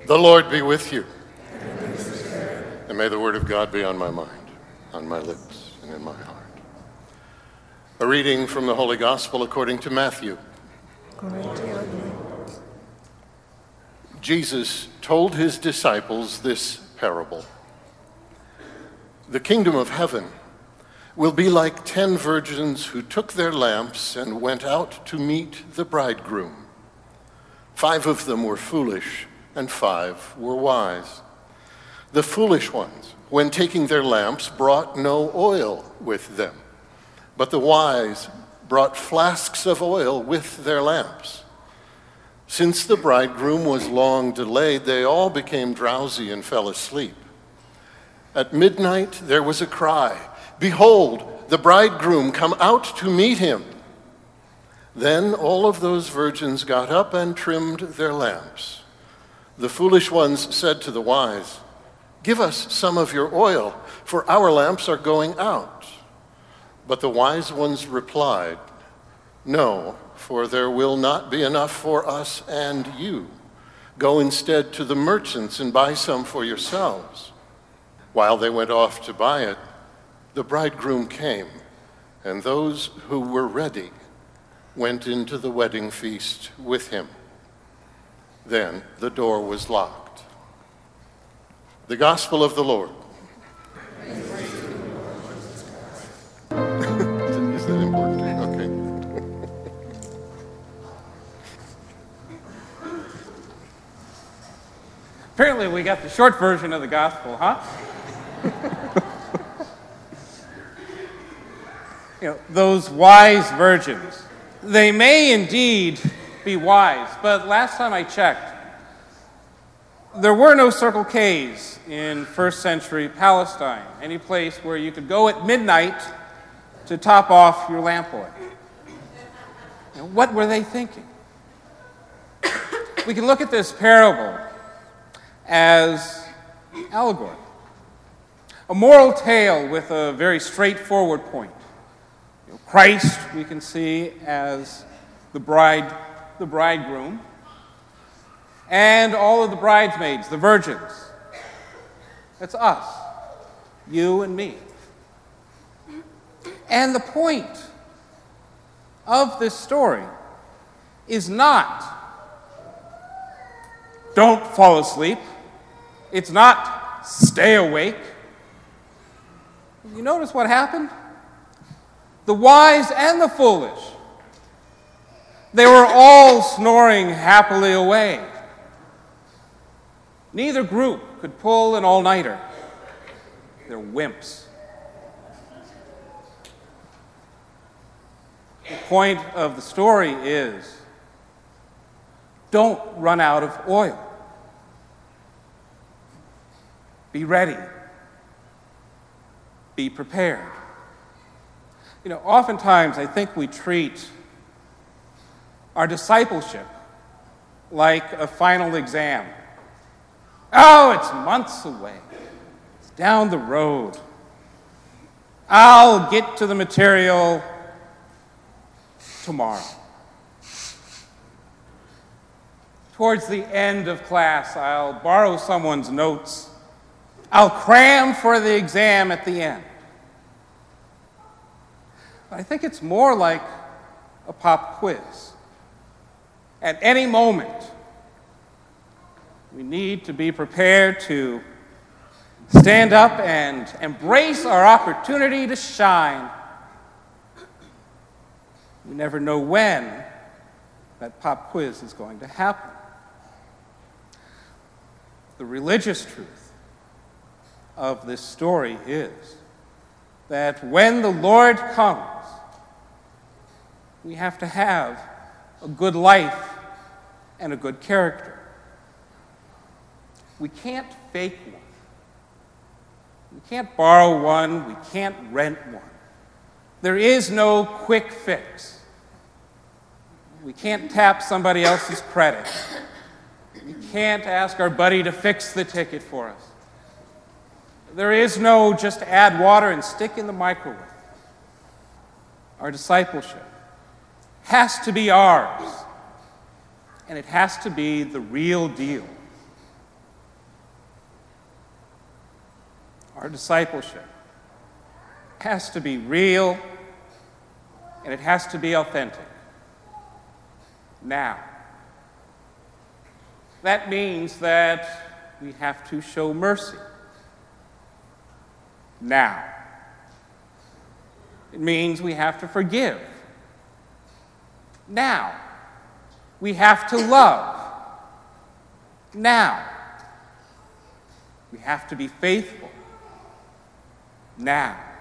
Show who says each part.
Speaker 1: The Lord be with you. And may the word of God be on my mind, on my lips, and in my heart. A reading from the Holy Gospel according to Matthew.
Speaker 2: Glory to you.
Speaker 1: Jesus told his disciples this parable. The kingdom of heaven will be like 10 virgins who took their lamps and went out to meet the bridegroom. 5 of them were foolish, and 5 were wise. The foolish ones, when taking their lamps, brought no oil with them, but the wise brought flasks of oil with their lamps. Since the bridegroom was long delayed, they all became drowsy and fell asleep. At midnight there was a cry, "Behold, the bridegroom, come out to meet him." Then all of those virgins got up and trimmed their lamps. The foolish ones said to the wise, "Give us some of your oil, for our lamps are going out." But the wise ones replied, "No, for there will not be enough for us and you. Go instead to the merchants and buy some for yourselves." While they went off to buy it, the bridegroom came, and those who were ready went into the wedding feast with him. Then the door was locked. The Gospel of the Lord. Is that important? Okay.
Speaker 3: Apparently we got the short version of the Gospel, huh? Those wise virgins. They may indeed be wise, but last time I checked, there were no Circle K's in first century Palestine, any place where you could go at midnight to top off your lamp oil. What were they thinking? We can look at this parable as allegory, a moral tale with a very straightforward point. Christ we can see as the bridegroom, and all of the bridesmaids, the virgins. That's us, you and me. And the point of this story is not, don't fall asleep. It's not, stay awake. You notice what happened? The wise and the foolish, they were all snoring happily away. Neither group could pull an all-nighter. They're wimps. The point of the story is, don't run out of oil. Be ready. Be prepared. Oftentimes I think we treat our discipleship like a final exam. Oh, it's months away. It's down the road. I'll get to the material tomorrow. Towards the end of class, I'll borrow someone's notes. I'll cram for the exam at the end. But I think it's more like a pop quiz. At any moment, we need to be prepared to stand up and embrace our opportunity to shine. We never know when that pop quiz is going to happen. The religious truth of this story is that when the Lord comes, we have to have a good life and a good character. We can't fake one. We can't borrow one. We can't rent one. There is no quick fix. We can't tap somebody else's credit. We can't ask our buddy to fix the ticket for us. There is no just add water and stick in the microwave. Our discipleship has to be ours, and it has to be the real deal. Our discipleship has to be real and it has to be authentic. Now, that means that we have to show mercy. Now, it means we have to forgive. Now, we have to love. Now, we have to be faithful. Now,